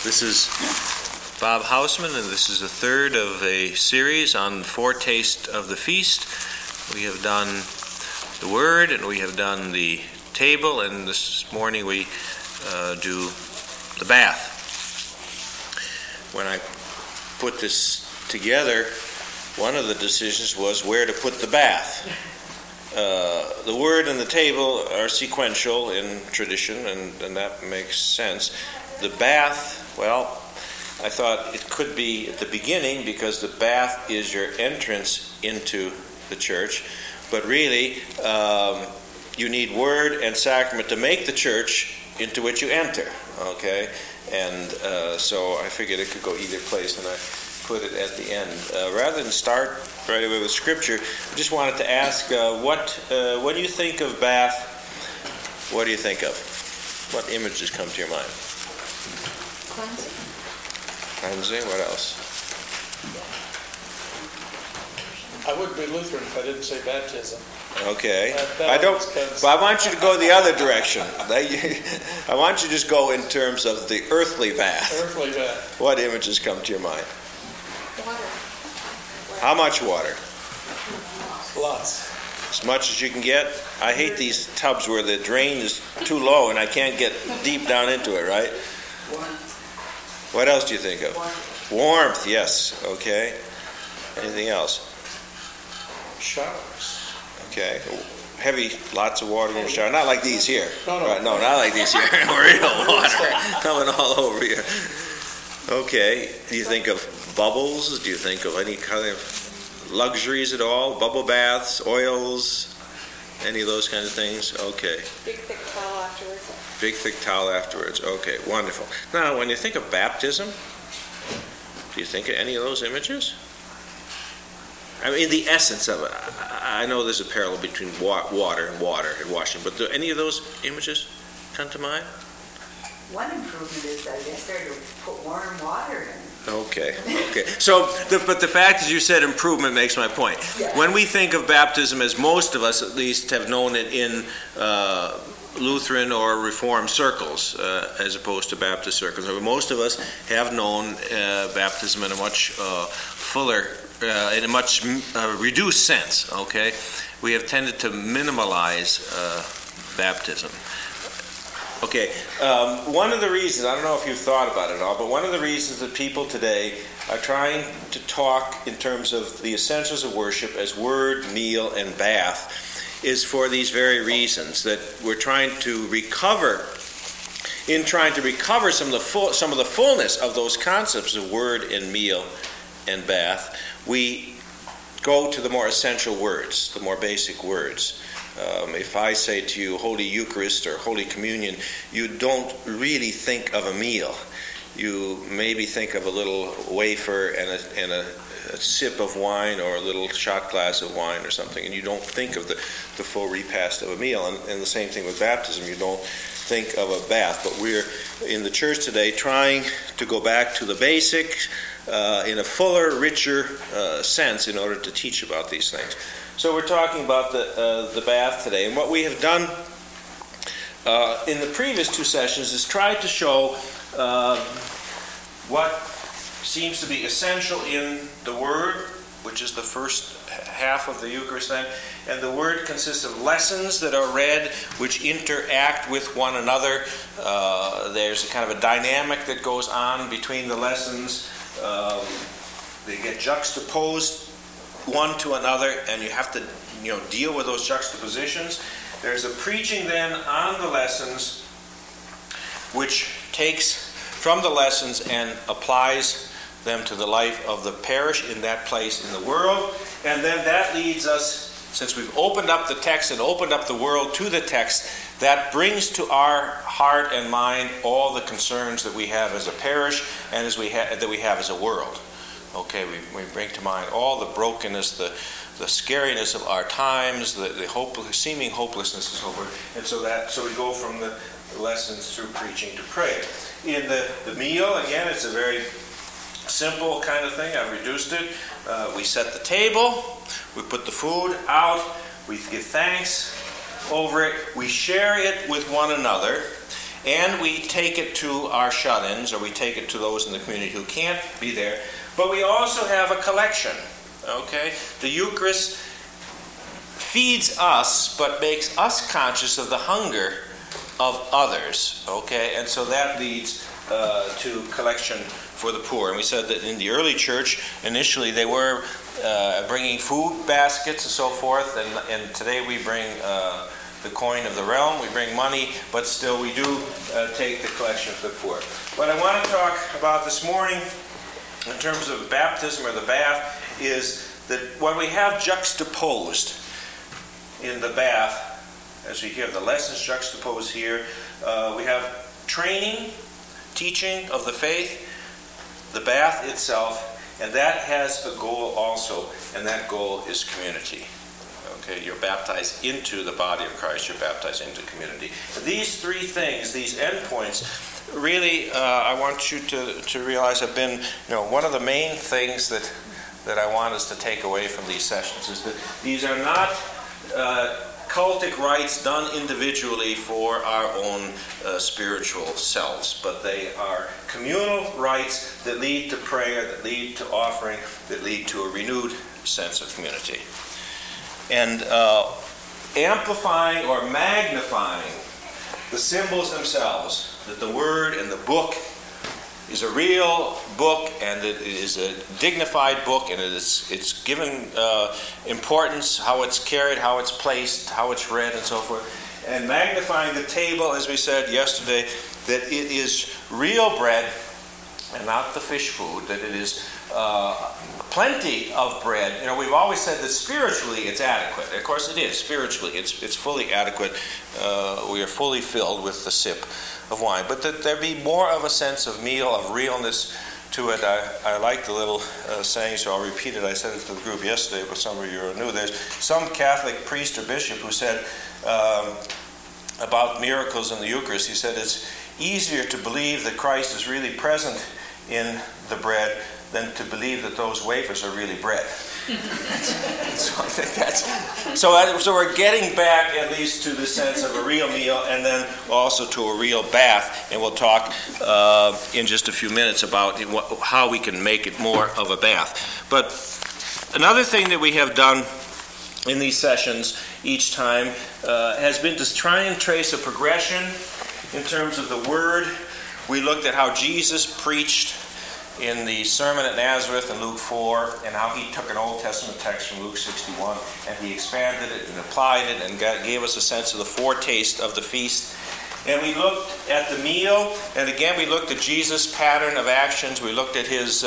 This is Bob Hausman, and this is the third of a series on foretaste of the feast. We have done the Word, and we have done the table, and this morning we do the bath. When I put this together, one of the decisions was where to put the bath. The Word and the table are sequential in tradition, and that makes sense. The bath, well, I thought it could be at the beginning because the bath is your entrance into the church. But really, you need Word and sacrament to make the church into which you enter, okay? And so I figured it could go either place, and I put it at the end. Rather than start right away with Scripture, I just wanted to ask, when you think of bath, what do you think of? What images come to your mind? Cleansing. What else? I wouldn't be Lutheran if I didn't say baptism. Okay. But I want you to go the other direction. I want you to just go in terms of the earthly bath. Earthly bath. What images come to your mind? Water. How much water? Lots. As much as you can get? I hate these tubs where the drain is too low and I can't get deep down into it, right? What else do you think of? Warmth, yes. Okay. Anything else? Showers. Okay. Heavy, lots of water in the shower. Not like these here. No. Right, no, not like these here. Real water coming all over you. Okay. Do you think of bubbles? Do you think of any kind of luxuries at all? Bubble baths, oils, any of those kind of things? Okay. Big thick towel afterwards. Big thick towel afterwards. Okay, wonderful. Now, when you think of baptism, do you think of any of those images? I mean, the essence of it. I know there's a parallel between water and washing, but do any of those images come to mind? One improvement is, I guess, there to put warm water in. Okay. So, but the fact that you said improvement makes my point. Yeah. When we think of baptism, as most of us at least have known it in Lutheran or Reformed circles, as opposed to Baptist circles, most of us have known baptism in a much fuller, in a much reduced sense. Okay, we have tended to minimalize baptism. Okay, one of the reasons, I don't know if you've thought about it all, but one of the reasons that people today are trying to talk in terms of the essentials of worship as word, meal, and bath is for these very reasons, that we're trying to recover some of the fullness of those concepts of word and meal and bath. We go to the more essential words, the more basic words. If I say to you Holy Eucharist or Holy Communion, you don't really think of a meal. You maybe think of a little wafer and a sip of wine or a little shot glass of wine or something, and you don't think of the full repast of a meal. And the same thing with baptism. You don't think of a bath. But we're in the church today trying to go back to the basics in a fuller, richer sense in order to teach about these things. So we're talking about the bath today, and what we have done in the previous two sessions is tried to show what seems to be essential in the Word, which is the first half of the Eucharist then, and the Word consists of lessons that are read which interact with one another. There's a kind of a dynamic that goes on between the lessons. They get juxtaposed one to another, and you have to deal with those juxtapositions. There's a preaching then on the lessons which takes from the lessons and applies them to the life of the parish in that place in the world. And then that leads us, since we've opened up the text and opened up the world to the text, that brings to our heart and mind all the concerns that we have as a parish and that we have as a world. Okay, we bring to mind all the brokenness, the scariness of our times, the seeming hopelessness and so forth. And so we go from the lessons through preaching to prayer. In the meal, again, it's a very simple kind of thing. I've reduced it. We set the table, we put the food out, we give thanks over it, we share it with one another, and we take it to our shut-ins, or we take it to those in the community who can't be there. But we also have a collection, okay? The Eucharist feeds us, but makes us conscious of the hunger of others, okay? And so that leads to collection for the poor. And we said that in the early church, initially they were bringing food baskets and so forth, and today we bring the coin of the realm, we bring money, but still we do take the collection for the poor. What I want to talk about this morning in terms of baptism or the bath is that when we have juxtaposed in the bath, as we hear the lessons juxtaposed here, we have training, teaching of the faith, the bath itself, and that has a goal also, and that goal is community. Okay, you're baptized into the body of Christ, you're baptized into community. These three things, these endpoints, really, I want you to realize have been, one of the main things that I want us to take away from these sessions is that these are not cultic rites done individually for our own spiritual selves, but they are communal rites that lead to prayer, that lead to offering, that lead to a renewed sense of community. And amplifying or magnifying the symbols themselves, that the Word and the book is a real book, and it is a dignified book, and it's given importance, how it's carried, how it's placed, how it's read, and so forth. And magnifying the table, as we said yesterday, that it is real bread and not the fish food, that it is plenty of bread. We've always said that spiritually it's adequate. Of course it is. Spiritually it's fully adequate. We are fully filled with the sip of wine. But that there be more of a sense of meal, of realness to it. I like the little saying, so I'll repeat it. I said it to the group yesterday, but some of you are new. There's some Catholic priest or bishop who said about miracles in the Eucharist, he said it's easier to believe that Christ is really present in the bread than to believe that those wafers are really bread. So I think that's so we're getting back at least to the sense of a real meal, and then also to a real bath. And we'll talk in just a few minutes about how we can make it more of a bath. But another thing that we have done in these sessions each time has been to try and trace a progression in terms of the Word. We looked at how Jesus preached in the Sermon at Nazareth in Luke 4, and how he took an Old Testament text from Luke 61, and he expanded it and applied it and gave us a sense of the foretaste of the feast. And we looked at the meal, and again we looked at Jesus' pattern of actions. We looked at his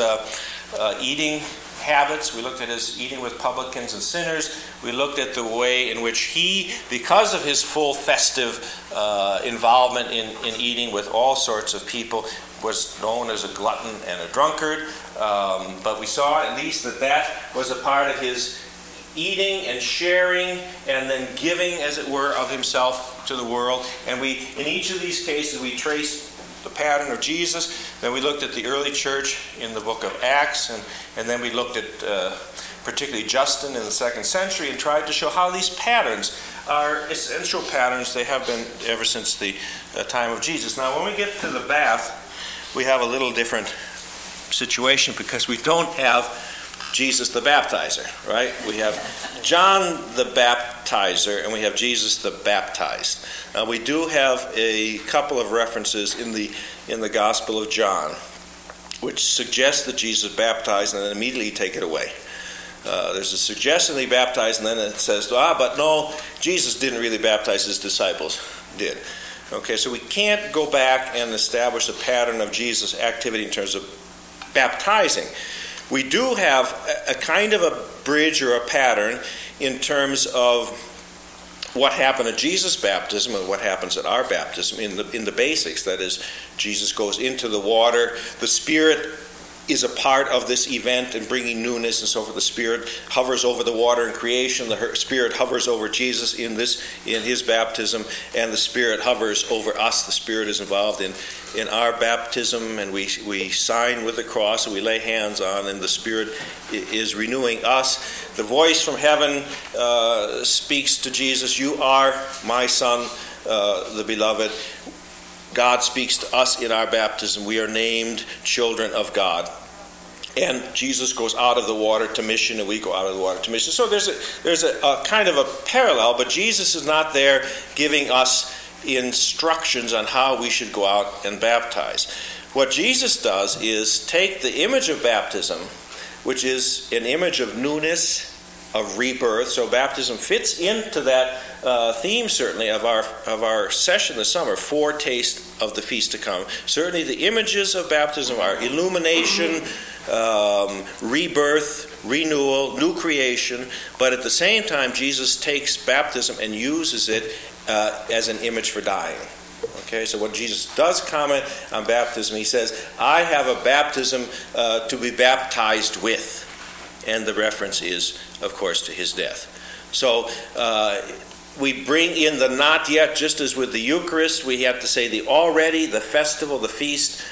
eating habits. We looked at his eating with publicans and sinners. We looked at the way in which he, because of his full festive involvement in eating with all sorts of people, was known as a glutton and a drunkard. But we saw at least that was a part of his eating and sharing and then giving, as it were, of himself to the world. And we, in each of these cases, we traced the pattern of Jesus. Then we looked at the early church in the book of Acts, and then we looked at particularly Justin in the 2nd century, and tried to show how these patterns are essential patterns. They have been ever since the time of Jesus. Now, when we get to the bath, we have a little different situation because we don't have Jesus the baptizer, right? We have John the baptizer, and we have Jesus the baptized. Now, we do have a couple of references in the Gospel of John which suggest that Jesus baptized and then immediately take it away. There's a suggestion that he baptized, and then it says, but no, Jesus didn't really baptize, his disciples did. Okay, so we can't go back and establish a pattern of Jesus' activity in terms of baptizing. We do have a kind of a bridge or a pattern in terms of what happened at Jesus' baptism and what happens at our baptism in the basics. That is, Jesus goes into the water. The Spirit is a part of this event and bringing newness and so forth. The Spirit hovers over the water in creation. The Spirit hovers over Jesus in his baptism, and the Spirit hovers over us. The Spirit is involved in our baptism, and we sign with the cross and we lay hands on, and the Spirit is renewing us. The voice from heaven speaks to Jesus, "You are my Son, the beloved." God speaks to us in our baptism. We are named children of God. And Jesus goes out of the water to mission, and we go out of the water to mission. So there's a kind of a parallel, but Jesus is not there giving us instructions on how we should go out and baptize. What Jesus does is take the image of baptism, which is an image of newness, of rebirth. So baptism fits into that theme, certainly, of our session this summer, foretaste of the feast to come. Certainly the images of baptism are illumination, rebirth, renewal, new creation, but at the same time Jesus takes baptism and uses it as an image for dying. Okay, so when Jesus does comment on baptism, he says, I have a baptism to be baptized with. And the reference is, of course, to his death. So we bring in the not yet, just as with the Eucharist, we have to say the already, the festival, the feast.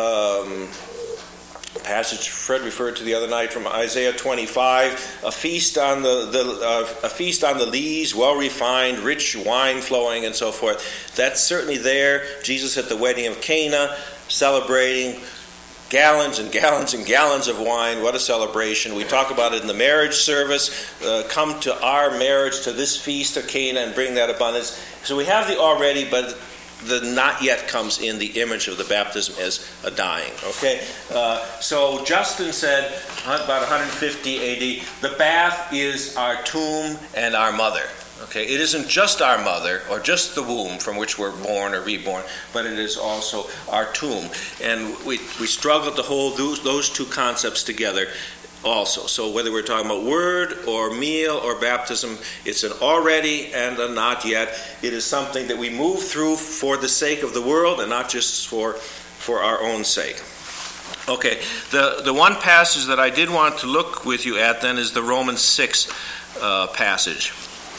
Passage Fred referred to the other night from Isaiah 25, a feast on the lees, well refined, rich wine flowing, and so forth. That's certainly there. Jesus at the wedding of Cana, celebrating gallons and gallons and gallons of wine. What a celebration. We talk about it in the marriage service. Come to our marriage, to this feast of Cana, and bring that abundance. So we have the already, but the not yet comes in the image of the baptism as a dying. Okay, so Justin said about 150 A.D., the bath is our tomb and our mother. Okay, it isn't just our mother or just the womb from which we're born or reborn, but it is also our tomb. And we struggle to hold those two concepts together also. So whether we're talking about word or meal or baptism, it's an already and a not yet. It is something that we move through for the sake of the world and not just for our own sake. Okay, the one passage that I did want to look with you at then is the Romans 6 passage.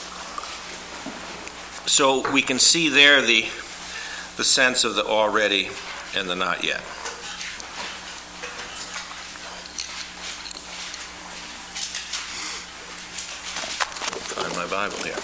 So we can see there the sense of the already and the not yet. Find my Bible here.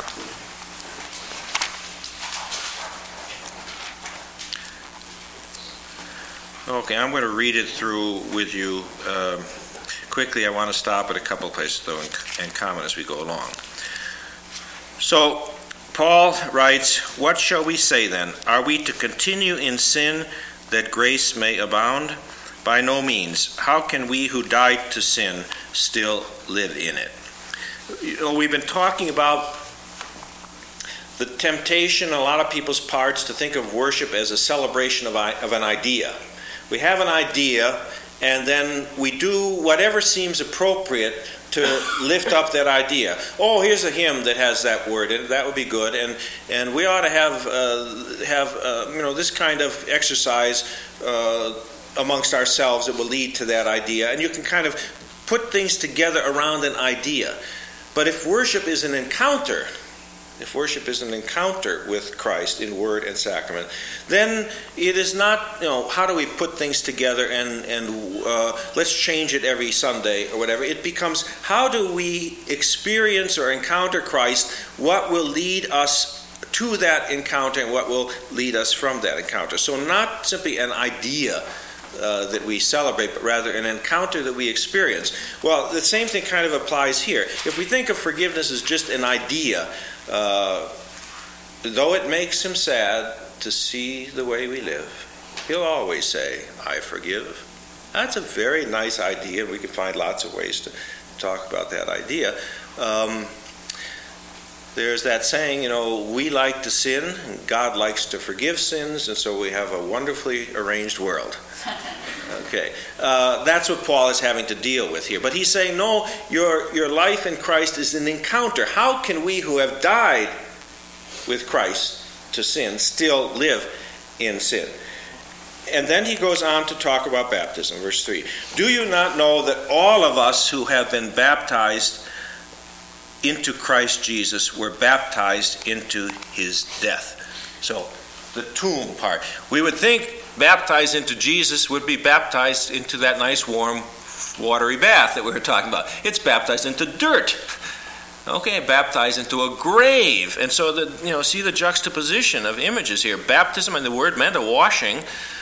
Okay, I'm going to read it through with you quickly. I want to stop at a couple places, though, and comment as we go along. So, Paul writes, what shall we say then? Are we to continue in sin that grace may abound? By no means. How can we who died to sin still live in it? You know, we've been talking about the temptation on a lot of people's parts to think of worship as a celebration of an idea. We have an idea, and then we do whatever seems appropriate to lift up that idea. Oh, here's a hymn that has that word, and that would be good. And we ought to have this kind of exercise amongst ourselves that will lead to that idea. And you can kind of put things together around an idea. But if worship is an encounter with Christ in word and sacrament, then it is not, how do we put things together and let's change it every Sunday or whatever. It becomes, how do we experience or encounter Christ? What will lead us to that encounter and what will lead us from that encounter? So not simply an idea that we celebrate, but rather an encounter that we experience. Well, the same thing kind of applies here. If we think of forgiveness as just an idea, though it makes him sad to see the way we live, he'll always say, I forgive. That's a very nice idea. We can find lots of ways to talk about that idea. There's that saying, we like to sin, and God likes to forgive sins, and so we have a wonderfully arranged world. Okay, that's what Paul is having to deal with here. But he's saying, no, your life in Christ is an encounter. How can we who have died with Christ to sin still live in sin? And then he goes on to talk about baptism, verse 3. Do you not know that all of us who have been baptized into Christ Jesus were baptized into his death? So, the tomb part. We would think baptized into Jesus would be baptized into that nice warm watery bath that we were talking about. It's baptized into dirt. Okay, baptized into a grave. And so, see the juxtaposition of images here. Baptism, and the word meant a washing,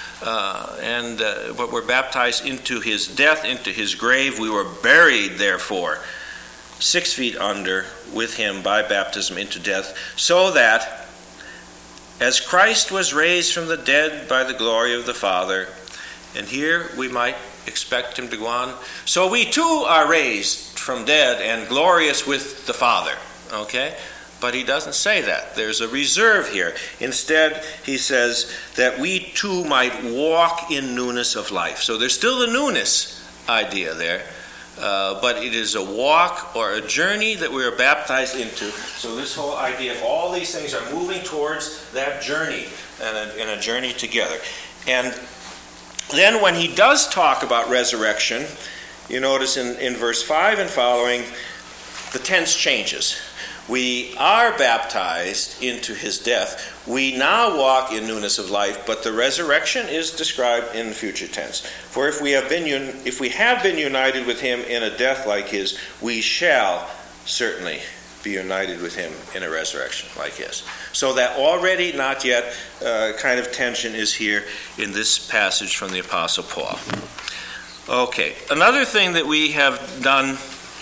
but we're baptized into his death, into his grave. We were buried, therefore, 6 feet under with him by baptism into death, so that, as Christ was raised from the dead by the glory of the Father, and here we might expect him to go on, so we too are raised from dead and glorious with the Father. Okay? But he doesn't say that. There's a reserve here. Instead, he says that we too might walk in newness of life. So there's still the newness idea there, but it is a walk or a journey that we are baptized into. So this whole idea of all these things are moving towards that journey and a journey together. And then when he does talk about resurrection, you notice in verse 5 and following, the tense changes. We are baptized into his death. We now walk in newness of life, but the resurrection is described in the future tense. For if we have been united with him in a death like his, we shall certainly be united with him in a resurrection like his. So that already not yet kind of tension is here in this passage from the Apostle Paul. Okay, another thing that we have done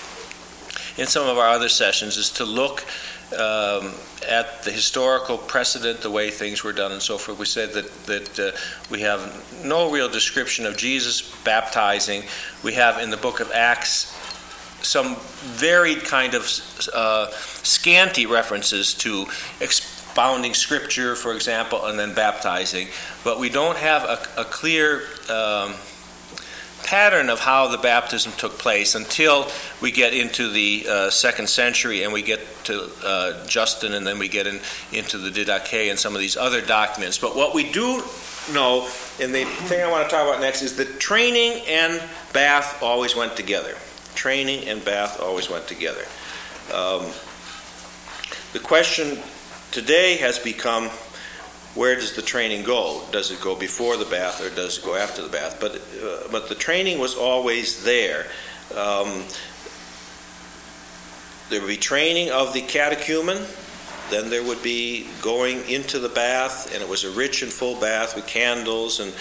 in some of our other sessions is to look at the historical precedent, the way things were done and so forth. We said that we have no real description of Jesus baptizing. We have in the book of Acts some varied kind of scanty references to expounding Scripture, for example, and then baptizing. But we don't have a clear pattern of how the baptism took place until we get into the 2nd century and we get to Justin, and then we get into the Didache and some of these other documents. But what we do know, and the thing I want to talk about next, is that training and bath always went together. Training and bath always went together. The question today has become, where does the training go? Does it go before the bath or does it go after the bath? But the training was always there. There would be training of the catechumen. Then there would be going into the bath, and it was a rich and full bath with candles and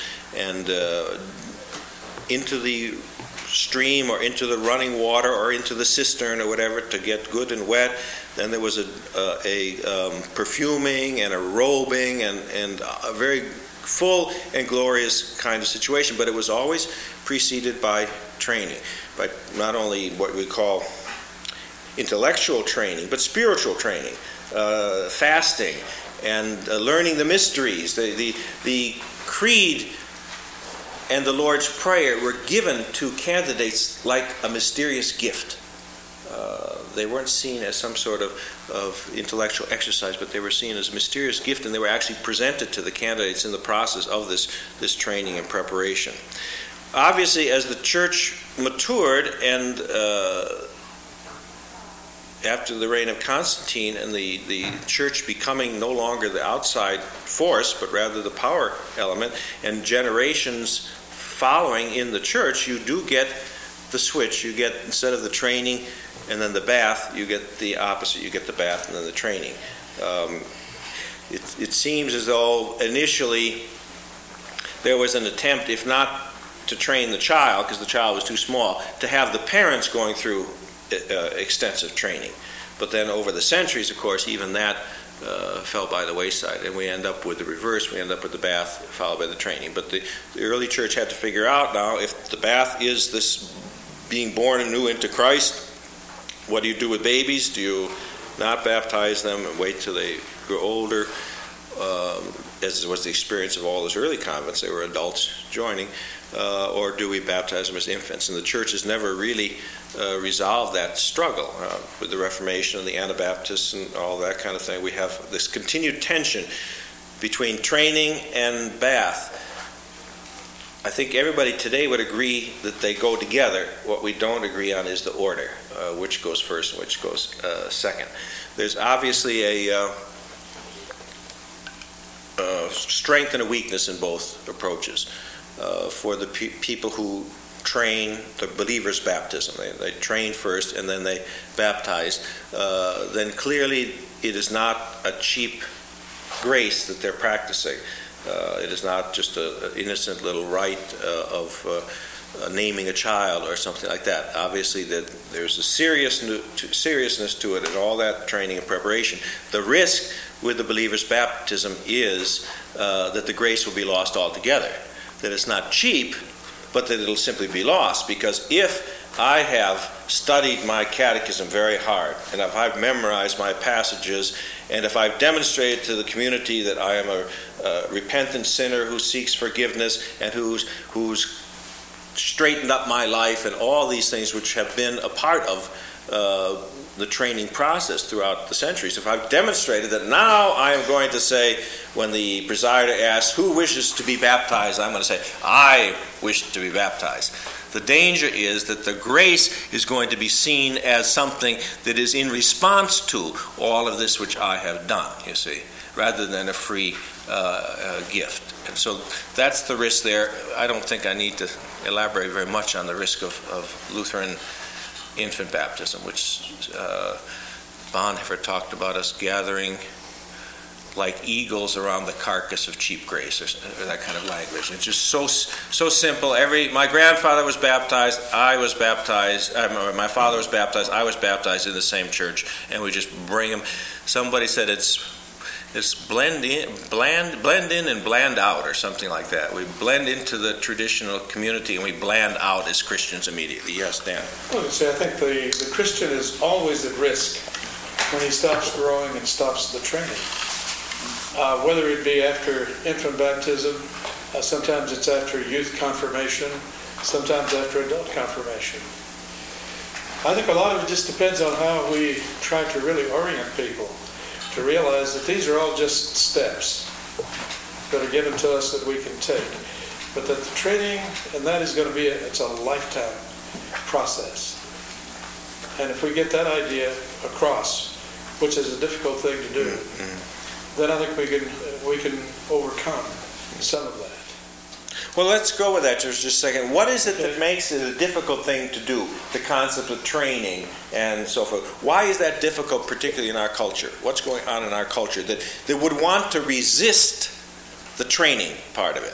into the stream or into the running water or into the cistern or whatever to get good and wet. Then there was a perfuming and a robing and a very full and glorious kind of situation. But it was always preceded by training, by not only what we call intellectual training, but spiritual training, fasting, and learning the mysteries. The creed and the Lord's Prayer were given to candidates like a mysterious gift. They weren't seen as some sort of intellectual exercise, but they were seen as a mysterious gift, and they were actually presented to the candidates in the process of this training and preparation. Obviously, as the church matured, and after the reign of Constantine and the church becoming no longer the outside force, but rather the power element, and generations following in the church, you do get the switch. You get, instead of the training and then the bath, you get the opposite. You get the bath and then the training. It seems as though initially there was an attempt, if not to train the child, because the child was too small, to have the parents going through extensive training. But then over the centuries, of course, even that fell by the wayside, and we end up with the reverse. We end up with the bath followed by the training. But the early church had to figure out now, if the bath is this being born anew into Christ, what do you do with babies? Do you not baptize them and wait till they grow older, as was the experience of all those early convents? They were adults joining. Or do we baptize them as infants? And the church has never really resolved that struggle. With the Reformation and the Anabaptists and all that kind of thing, we have this continued tension between training and bath. I think everybody today would agree that they go together. What we don't agree on is the order, which goes first and which goes second. There's obviously a strength and a weakness in both approaches. For the people who train, the believer's baptism. They train first and then they baptize. Then clearly it is not a cheap grace that they're practicing. It is not just an innocent little rite of naming a child or something like that. Obviously, there's a seriousness to it and all that training and preparation. The risk with the believer's baptism is that the grace will be lost altogether. That it's not cheap, but that it'll simply be lost. Because if I have studied my catechism very hard, and if I've memorized my passages, and if I've demonstrated to the community that I am a repentant sinner who seeks forgiveness and who's straightened up my life and all these things which have been a part of the training process throughout the centuries. If I've demonstrated that, now I am going to say, when the presider asks, who wishes to be baptized, I'm going to say, I wish to be baptized. The danger is that the grace is going to be seen as something that is in response to all of this which I have done, you see, rather than a free gift. And so that's the risk there. I don't think I need to elaborate very much on the risk of Lutheran infant baptism, which Bonhoeffer talked about us gathering like eagles around the carcass of cheap grace, or that kind of language. It's just so simple. My grandfather was baptized, I was baptized, my father was baptized, I was baptized in the same church, and we just bring them. Somebody said it's blend in and bland out, or something like that. We blend into the traditional community and we bland out as Christians immediately. Yes, Dan? Well, see, I think the Christian is always at risk when he stops growing and stops the training. Whether it be after infant baptism, sometimes it's after youth confirmation, sometimes after adult confirmation. I think a lot of it just depends on how we try to really orient people to realize that these are all just steps that are given to us that we can take. But that the training, and that is going to be it's a lifetime process. And if we get that idea across, which is a difficult thing to do, then I think we can overcome some of that. Well, let's go with that just a second. What is it that makes it a difficult thing to do, the concept of training and so forth? Why is that difficult, particularly in our culture? What's going on in our culture that would want to resist the training part of it?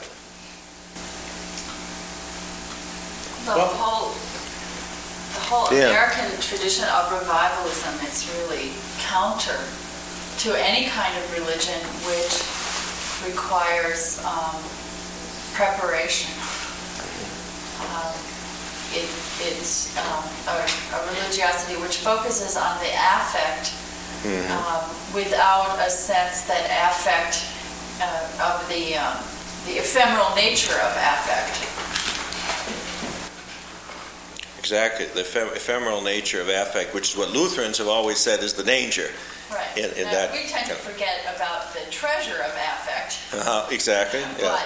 The whole American tradition of revivalism is really counter to any kind of religion which requires preparation. It's a religiosity which focuses on the affect without a sense that affect of the ephemeral nature of affect. Exactly, the ephemeral nature of affect, which is what Lutherans have always said is the danger. Right. In that, we tend to forget about the treasure of affect. Exactly. But,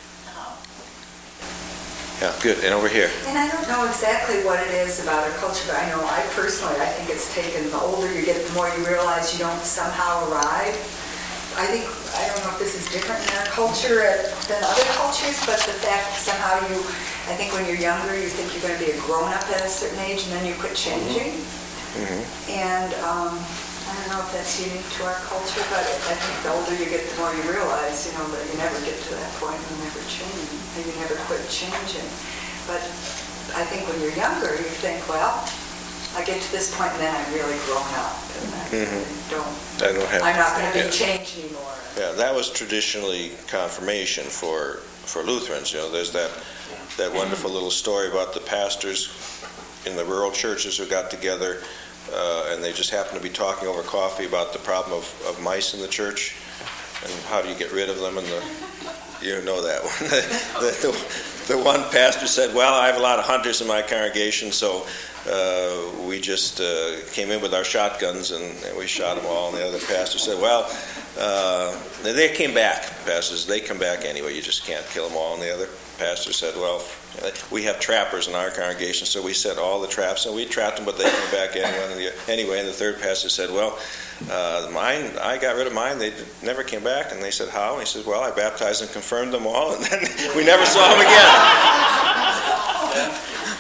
yeah, good. And over here. And I don't know exactly what it is about our culture, but I know I think it's taken, the older you get, the more you realize you don't somehow arrive. I don't know if this is different in our culture than other cultures, but the fact that somehow I think when you're younger, you think you're going to be a grown-up at a certain age, and then you quit changing. And I don't know if that's unique to our culture, but I think the older you get, the more you realize, that you never get to that point and you never change, and you never quit changing. But I think when you're younger, you think, well, I get to this point and then I'm really grown up, and I'm not going to be changed anymore. Yeah, that was traditionally confirmation for Lutherans. There's that wonderful little story about the pastors in the rural churches who got together and they just happened to be talking over coffee about the problem of mice in the church and how do you get rid of them. And you know that one. The one pastor said, well, I have a lot of hunters in my congregation, so we just came in with our shotguns and we shot them all. And the other pastor said, well, they came back, pastors. They come back anyway. You just can't kill them all. And the other pastor said, well, we have trappers in our congregation, so we set all the traps, and we trapped them, but they came back anyway. And the third pastor said, well, mine, I got rid of mine. They never came back. And they said, how? And he said, well, I baptized and confirmed them all, and then we never saw them again.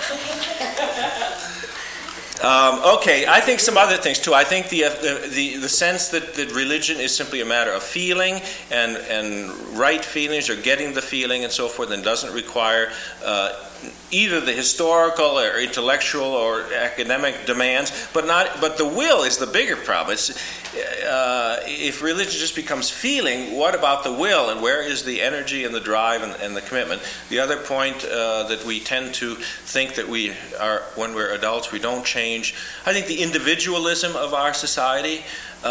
Okay, I think some other things too. I think the sense that religion is simply a matter of feeling and right feelings or getting the feeling and so forth, and doesn't require either the historical or intellectual or academic demands, but the will is the bigger problem. If religion just becomes feeling, what about the will, and where is the energy and the drive and the commitment? The other point that we tend to think that we are, when we're adults, we don't change. I think the individualism of our society,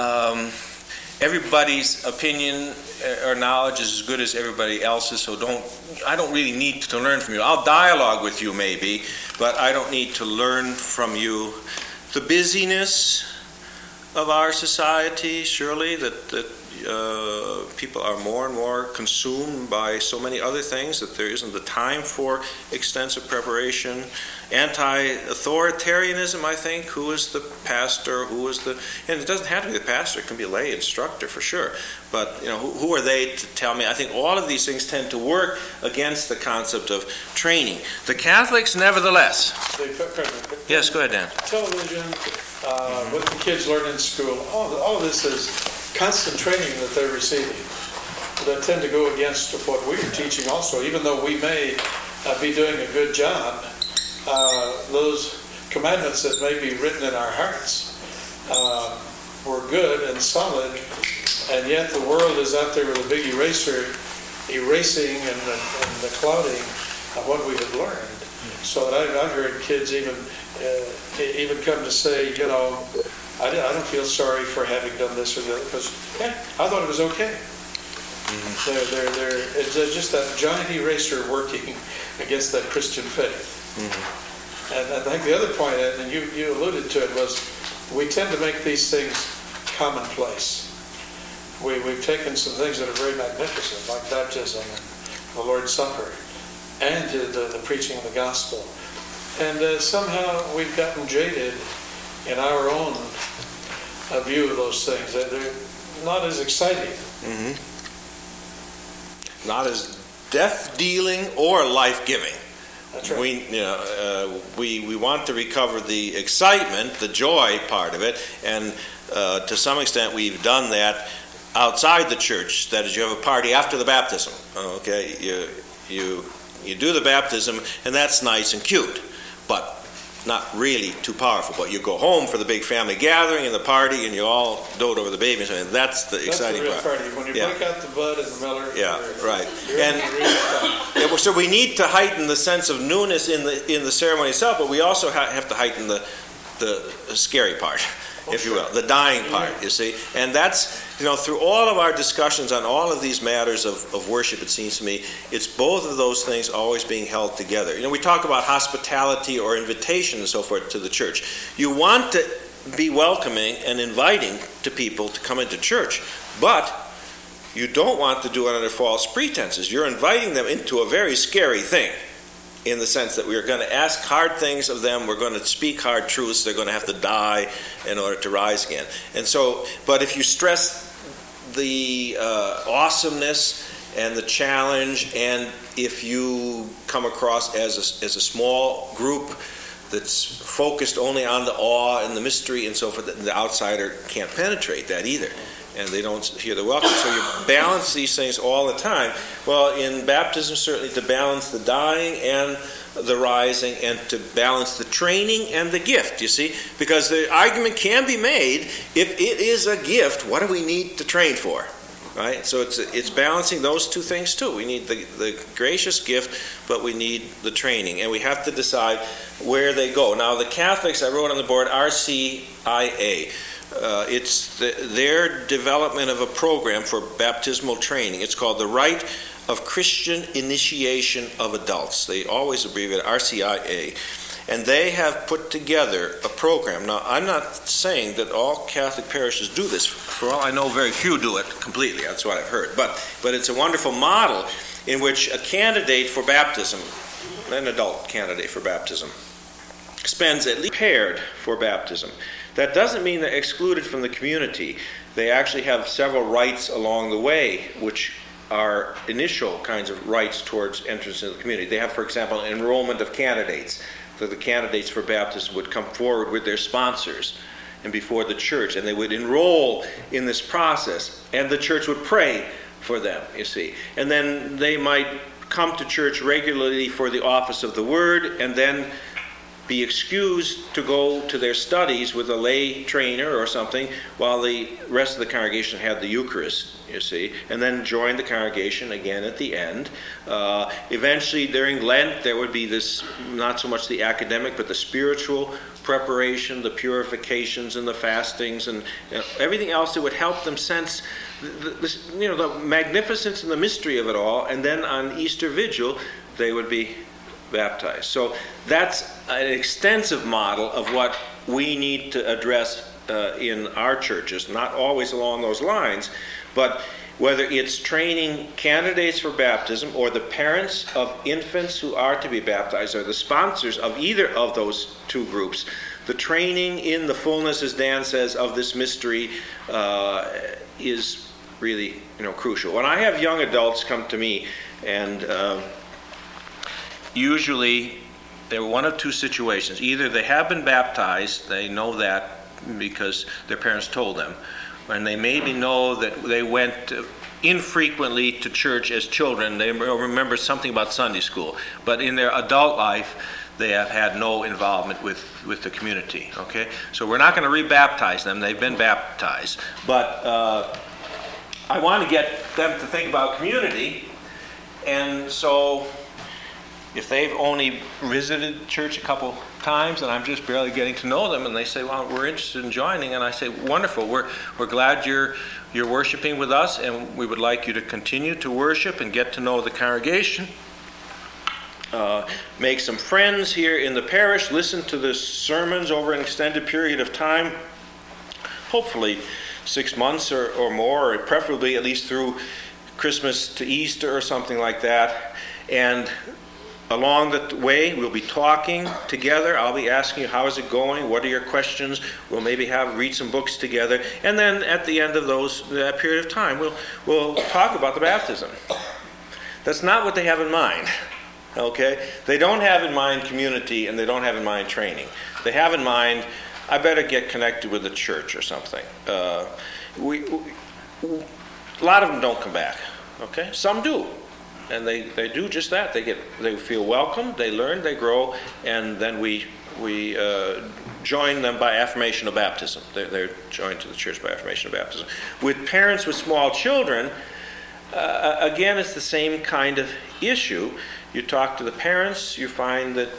everybody's opinion or knowledge is as good as everybody else's, so I don't really need to learn from you. I'll dialogue with you maybe, but I don't need to learn from you. The busyness of our society, surely, that people are more and more consumed by so many other things that there isn't the time for extensive preparation. Anti-authoritarianism, I think. Who is the pastor? And it doesn't have to be the pastor. It can be a lay instructor for sure. But who are they to tell me? I think all of these things tend to work against the concept of training. The Catholics, nevertheless. Yes, go ahead, Dan. Television, what the kids learn in school, all of this is constant training that they're receiving that tend to go against what we are teaching also. Even though we may be doing a good job, those commandments that may be written in our hearts were good and solid, and yet the world is out there with a big eraser, erasing and the clouding of what we have learned. So that I've heard kids even come to say, I don't feel sorry for having done this or that, because I thought it was okay. Mm-hmm. It's just that giant eraser working against that Christian faith. Mm-hmm. And I think the other point, and you alluded to it, was we tend to make these things commonplace. We've taken some things that are very magnificent, like baptism and the Lord's Supper, and the preaching of the gospel. And somehow we've gotten jaded in our own view of those things. They're not as exciting. Mm-hmm. Not as death-dealing or life-giving. That's right. We want to recover the excitement, the joy part of it, and to some extent we've done that outside the church. That is, you have a party after the baptism. Okay, you do the baptism, and that's nice and cute, but not really too powerful. But you go home for the big family gathering and the party, and you all dote over the baby. And that's the exciting part. part. Party. When you break out the Bud and the Miller. Yeah, right. So we need to heighten the sense of newness in the ceremony itself, but we also have to heighten the scary part, if you will, the dying part. You see, and that's through all of our discussions on all of these matters of worship. It seems to me it's both of those things always being held together. We talk about hospitality or invitation and so forth to the church. You want to be welcoming and inviting to people to come into church, but you don't want to do it under false pretenses. You're inviting them into a very scary thing, in the sense that we're going to ask hard things of them, we're going to speak hard truths, they're going to have to die in order to rise again. And so, but if you stress the awesomeness and the challenge, and if you come across as a small group that's focused only on the awe and the mystery and so forth, the outsider can't penetrate that either, and they don't hear the welcome. So you balance these things all the time. Well, in baptism, certainly to balance the dying and the rising, and to balance the training and the gift, you see? Because the argument can be made, if it is a gift, what do we need to train for? Right? So it's balancing those two things too. We need the gracious gift, but we need the training. And we have to decide where they go. Now, the Catholics, I wrote on the board, RCIA. It's their development of a program for baptismal training. It's called the Rite of Christian Initiation of Adults. They always abbreviate it RCIA. And they have put together a program. Now, I'm not saying that all Catholic parishes do this. For all I know, very few do it completely. That's what I've heard. But it's a wonderful model in which a candidate for baptism, an adult candidate for baptism, spends at least prepared for baptism. That doesn't mean they're excluded from the community. They actually have several rites along the way, which are initial kinds of rites towards entrance into the community. They have, for example, an enrollment of candidates. the candidates for baptism would come forward with their sponsors and before the church, and they would enroll in this process, and the church would pray for them, you see. And then they might come to church regularly for the office of the word, and then be excused to go to their studies with a lay trainer or something while the rest of the congregation had the Eucharist, you see, and then join the congregation again at the end. Eventually, during Lent, there would be this, not so much the academic, but the spiritual preparation, the purifications and the fastings and everything else that would help them sense the magnificence and the mystery of it all. And then on Easter Vigil, they would be baptized. So that's an extensive model of what we need to address in our churches, not always along those lines, but whether it's training candidates for baptism or the parents of infants who are to be baptized or the sponsors of either of those two groups, the training in the fullness, as Dan says, of this mystery is really crucial. When I have young adults come to me, and usually there are one of two situations. Either they have been baptized, they know that because their parents told them, and they maybe know that they went infrequently to church as children. They remember something about Sunday school, but in their adult life they have had no involvement with the community. Okay, so we're not going to re-baptize them. They've been baptized, but I want to get them to think about community, and so if they've only visited church a couple times and I'm just barely getting to know them, and they say, well, we're interested in joining, and I say, wonderful, we're glad you're worshiping with us, and we would like you to continue to worship and get to know the congregation, make some friends here in the parish, listen to the sermons over an extended period of time, hopefully 6 months or more, or preferably at least through Christmas to Easter or something like that. And along the way, we'll be talking together. I'll be asking you, how is it going? What are your questions? We'll maybe read some books together. And then at the end of that period of time, we'll talk about the baptism. That's not what they have in mind, okay? They don't have in mind community, and they don't have in mind training. They have in mind, I better get connected with the church or something. A lot of them don't come back, okay? Some do. And they do just that. They feel welcome, they learn, they grow, and then we join them by affirmation of baptism. They're joined to the church by affirmation of baptism. With parents with small children, again, it's the same kind of issue. You talk to the parents, you find that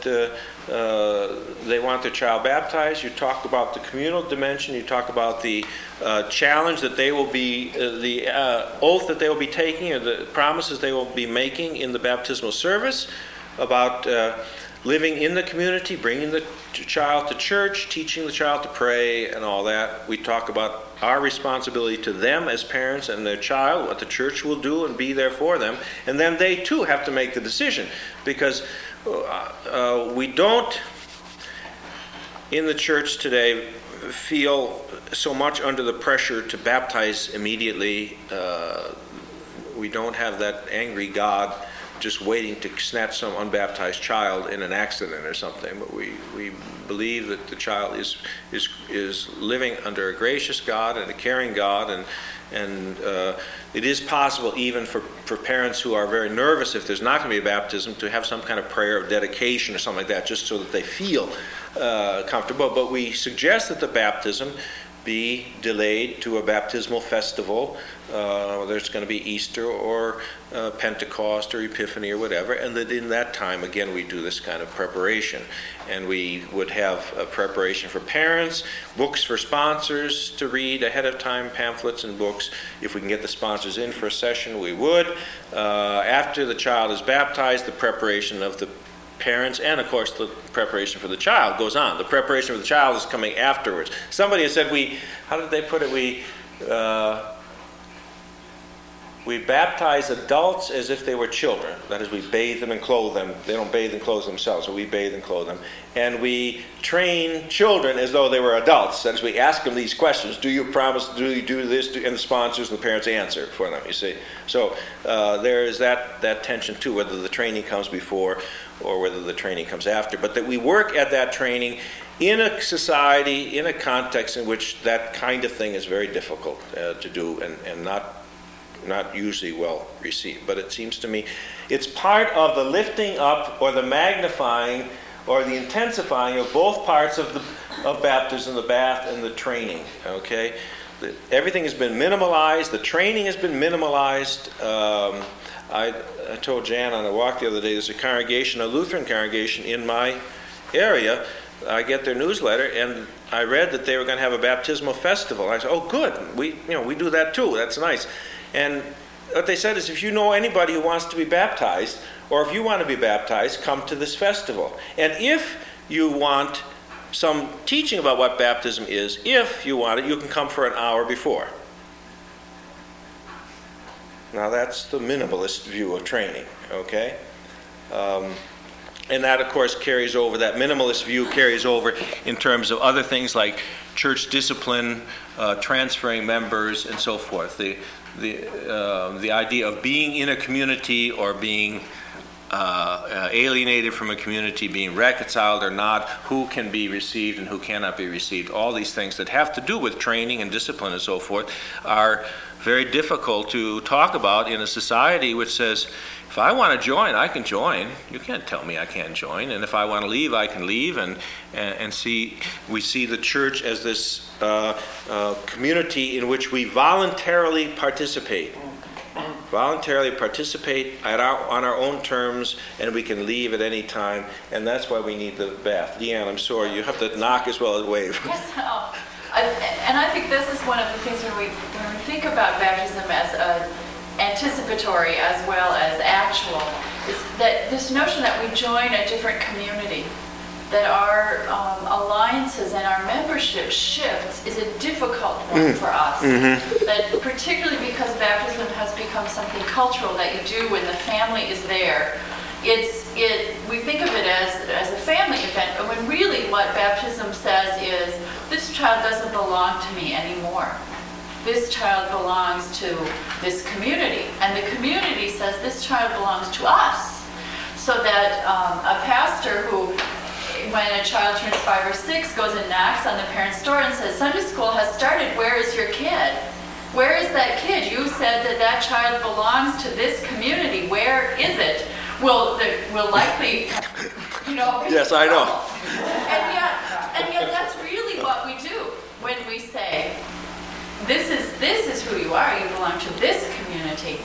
they want their child baptized. You talk about the communal dimension. You talk about the challenge that they will be, the oath that they will be taking, or the promises they will be making in the baptismal service, about living in the community, bringing the child to church, teaching the child to pray, and all that. We talk about our responsibility to them as parents and their child, what the church will do and be there for them. And then they too have to make the decision, because we don't, in the church today, feel so much under the pressure to baptize immediately. We don't have that angry God just waiting to snatch some unbaptized child in an accident or something. But we believe that the child is living under a gracious God and a caring God, and it is possible even for parents who are very nervous if there's not going to be a baptism to have some kind of prayer of dedication or something like that, just so that they feel comfortable. But we suggest that the baptism be delayed to a baptismal festival, whether it's going to be Easter or Pentecost or Epiphany or whatever, and that in that time, again, we do this kind of preparation. And we would have a preparation for parents, books for sponsors to read ahead of time, pamphlets and books. If we can get the sponsors in for a session, we would. After the child is baptized, the preparation of the parents, and of course the preparation for the child goes on. The preparation for the child is coming afterwards. Somebody has said how did they put it? we baptize adults as if they were children. That is, we bathe them and clothe them. They don't bathe and clothe themselves, so we bathe and clothe them. And we train children as though they were adults. That is, we ask them these questions. Do you promise? Do you do this? And the sponsors and the parents answer for them, you see. So there is that tension too, whether the training comes before or whether the training comes after. But that we work at that training in a society, in a context in which that kind of thing is very difficult to do and not usually well received. But it seems to me it's part of the lifting up or the magnifying or the intensifying of both parts of baptism, the bath and the training. Okay, everything has been minimalized. The training has been minimalized. I told Jan on a walk the other day, there's a congregation, a Lutheran congregation in my area. I get their newsletter, and I read that they were going to have a baptismal festival. I said, "Oh, good. We do that too. That's nice." And what they said is, if you know anybody who wants to be baptized, or if you want to be baptized, come to this festival. And if you want some teaching about what baptism is, if you want it, you can come for an hour before. Now that's the minimalist view of training, okay? And that, of course, carries over, that minimalist view carries over in terms of other things like church discipline, transferring members, and so forth. The idea of being in a community or being alienated from a community, being reconciled or not, who can be received and who cannot be received, all these things that have to do with training and discipline and so forth are very difficult to talk about in a society which says, if I want to join, I can join. You can't tell me I can't join. And if I want to leave, I can leave. And we see the church as this community in which we voluntarily participate. Voluntarily participate on our own terms, and we can leave at any time. And that's why we need the bath. Deanne, I'm sorry, you have to knock as well as wave. Yes, and I think this is one of the things when we think about baptism as anticipatory as well as actual, is that this notion that we join a different community, that our alliances and our membership shifts is a difficult one for us. That particularly because baptism has become something cultural that you do when the family is there. We think of it as a family event, but when really what baptism says is, this child doesn't belong to me anymore. This child belongs to this community, and the community says this child belongs to us. So that a pastor who, when a child turns 5 or 6, goes and knocks on the parent's door and says, Sunday school has started, where is your kid? Where is that kid? You said that child belongs to this community. Where is it? Will likely, Yes, I know. And yet that's really what we do when we say, this is who you are. You belong to this community,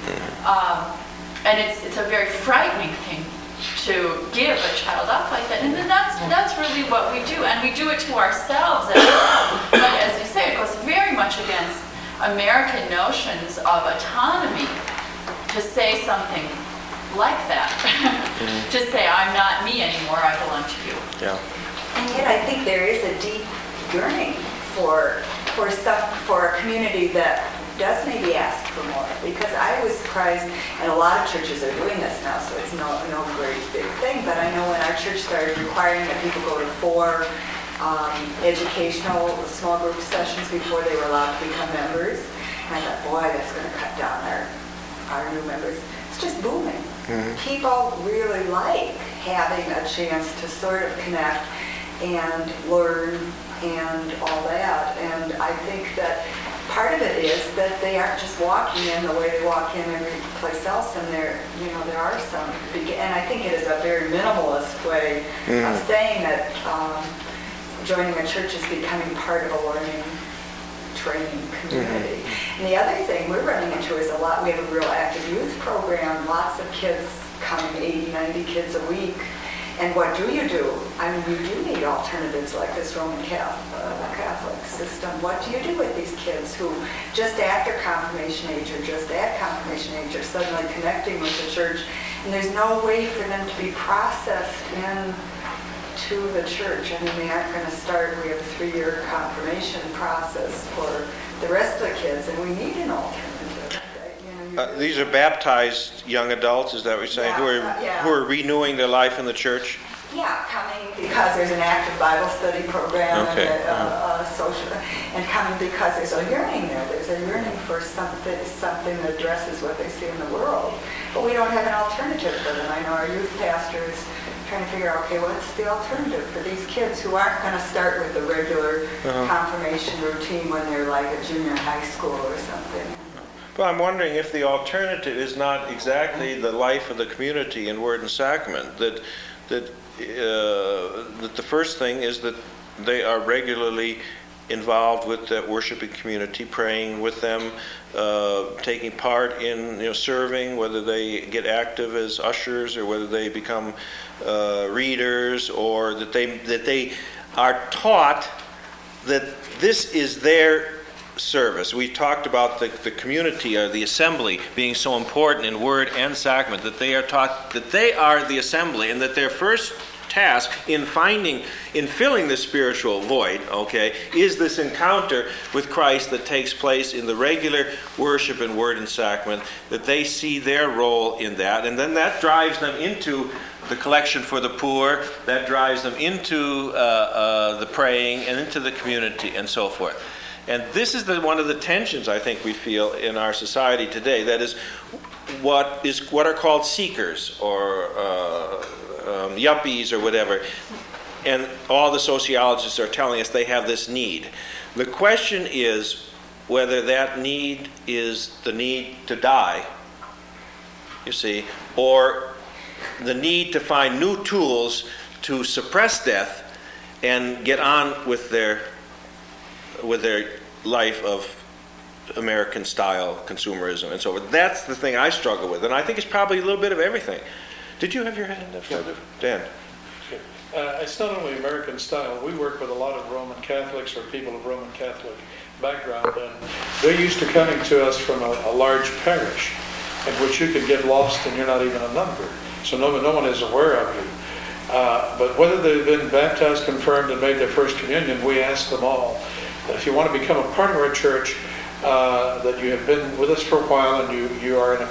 and it's a very frightening thing to give a child up like that. And then that's really what we do, and we do it to ourselves as well. But as you say, it goes very much against American notions of autonomy to say something like that. To say, I'm not me anymore, I belong to you. Yeah. And yet I think there is a deep yearning for a community that does maybe ask for more. Because I was surprised, and a lot of churches are doing this now, so it's no very big thing, but I know when our church started requiring that people go to 4 educational small group sessions before they were allowed to become members, and I thought, boy, that's going to cut down our new members. It's just booming. People really like having a chance to sort of connect and learn and all that. And I think that part of it is that they aren't just walking in the way they walk in every place else, and there are some, and I think it is a very minimalist way of saying that joining a church is becoming part of a learning training community. And the other thing we're running into is we have a real active youth program, lots of kids coming, 80, 90 kids a week. And what do? I mean, you do need alternatives like this Roman Catholic system. What do you do with these kids who just after confirmation age or just at confirmation age are suddenly connecting with the church, and there's no way for them to be processed into the church? I mean, they aren't going to start. We have a 3-year confirmation process for the rest of the kids, and we need an alternative. These are baptized young adults, is that what you're saying? Yeah, Who are renewing their life in the church? Yeah, coming because there's an active Bible study program Okay. and social, and coming because there's a yearning there. There's a yearning for something that addresses what they see in the world. But we don't have an alternative for them. I know our youth pastor is trying to figure out, okay, what's the alternative for these kids who aren't going to start with the regular confirmation routine when they're like a junior high school or something. Well, I'm wondering if the alternative is not exactly the life of the community in Word and Sacrament. That the first thing is that they are regularly involved with that worshiping community, praying with them, taking part in serving, whether they get active as ushers or whether they become readers, or that they are taught that this is their service. We talked about the community or the assembly being so important in Word and Sacrament, that they are taught that they are the assembly and that their first task in filling the spiritual void, is this encounter with Christ that takes place in the regular worship and Word and Sacrament, that they see their role in that, and then that drives them into the collection for the poor, that drives them into the praying and into the community and so forth. And this is one of the tensions I think we feel in our society today. That is what are called seekers or yuppies or whatever. And all the sociologists are telling us they have this need. The question is whether that need is the need to die, you see, or the need to find new tools to suppress death and get on with their life of American-style consumerism and so forth. That's the thing I struggle with, and I think it's probably a little bit of everything. Did you have your hand up further? Dan? It's not only American style. We work with a lot of Roman Catholics or people of Roman Catholic background, and they're used to coming to us from a large parish in which you could get lost and you're not even a number. So no one is aware of you. But whether they've been baptized, confirmed, and made their first communion, we ask them all that if you want to become a part of our church, that you have been with us for a while and you are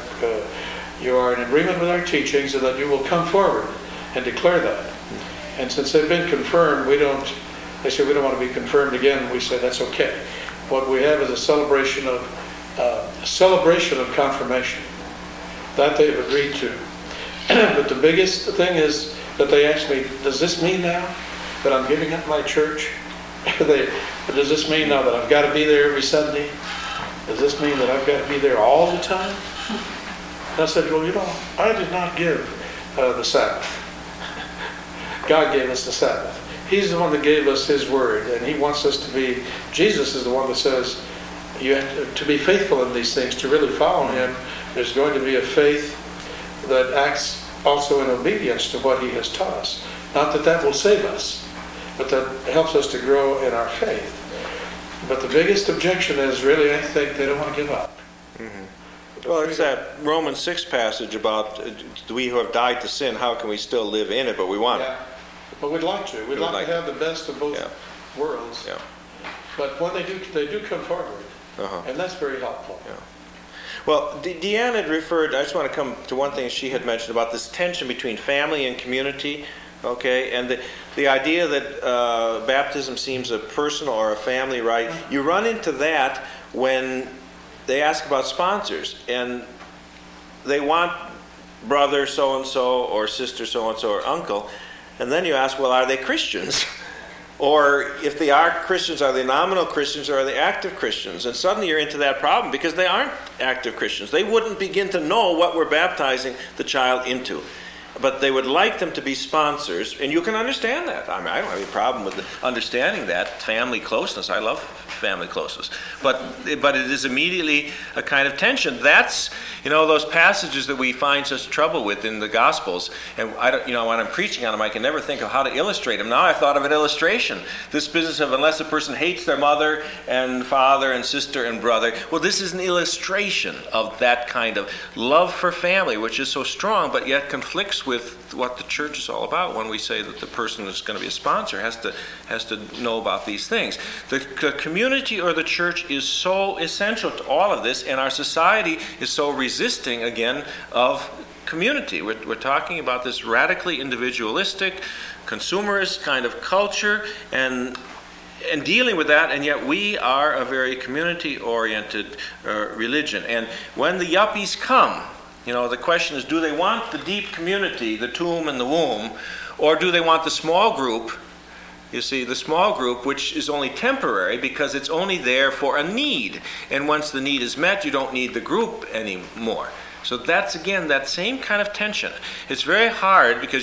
in agreement with our teachings, and that you will come forward and declare that. And since they've been confirmed, they say we don't want to be confirmed again. We say that's okay. What we have is a celebration of confirmation that they've agreed to. But the biggest thing is that they ask me, does this mean now that I'm giving up my church? Does this mean now that I've got to be there every Sunday? Does this mean that I've got to be there all the time? And I said, well, I did not give the Sabbath. God gave us the Sabbath. He's the one that gave us His Word, and He wants us to be, Jesus is the one that says, you have to be faithful in these things, to really follow Him. There's going to be a faith that acts also in obedience to what He has taught us. Not that will save us, but that helps us to grow in our faith. But the biggest objection is really, I think, they don't want to give up. Mm-hmm. Well, it's that Romans 6 passage about we who have died to sin, how can we still live in it? But we want it. But we'd like to. We'd like to have the best of both worlds. Yeah. But when they do come forward, and that's very helpful. Yeah. Well, Deanne had referred, I just want to come to one thing she had mentioned about this tension between family and community, and the idea that baptism seems a personal or a family right. You run into that when they ask about sponsors, and they want brother so-and-so or sister so-and-so or uncle, and then you ask, well, are they Christians? Or if they are Christians, are they nominal Christians or are they active Christians? And suddenly you're into that problem because they aren't active Christians. They wouldn't begin to know what we're baptizing the child into. But they would like them to be sponsors, and you can understand that. I mean, I don't have any problem with understanding that. Family closeness, I love family closeness. But it is immediately a kind of tension. That's, those passages that we find such trouble with in the Gospels. And I don't, when I'm preaching on them, I can never think of how to illustrate them. Now I've thought of an illustration. This business of unless a person hates their mother and father and sister and brother. Well, this is an illustration of that kind of love for family, which is so strong, but yet conflicts with what the church is all about when we say that the person that's going to be a sponsor has to know about these things. The community or the church is so essential to all of this, and our society is so resisting, again, of community. We're talking about this radically individualistic, consumerist kind of culture, and dealing with that, and yet we are a very community-oriented religion. And when the yuppies come, the question is, do they want the deep community, the tomb and the womb, or do they want the small group? You see, the small group, which is only temporary because it's only there for a need. And once the need is met, you don't need the group anymore. So that's, again, that same kind of tension. It's very hard because